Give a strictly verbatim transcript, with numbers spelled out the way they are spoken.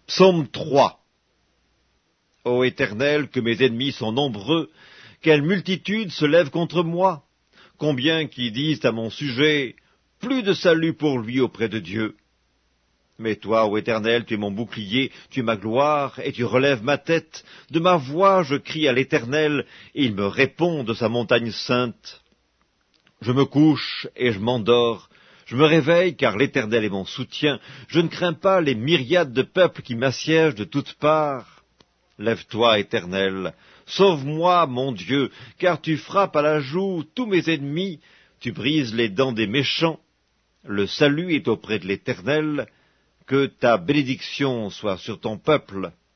Psaume trois. Ô Éternel, que mes ennemis sont nombreux, quelle multitude se lève contre moi, combien qui disent à mon sujet, plus de salut pour lui auprès de Dieu. Mais toi, ô Éternel, tu es mon bouclier, tu es ma gloire, et tu relèves ma tête. De ma voix je crie à l'Éternel, et il me répond de sa montagne sainte. Je me couche et je m'endors, je me réveille car l'Éternel est mon soutien. Je ne crains pas les myriades de peuples qui m'assiègent de toutes parts. Lève-toi, Éternel, sauve-moi, mon Dieu, car tu frappes à la joue tous mes ennemis, tu brises les dents des méchants. Le salut est auprès de l'Éternel, que ta bénédiction soit sur ton peuple.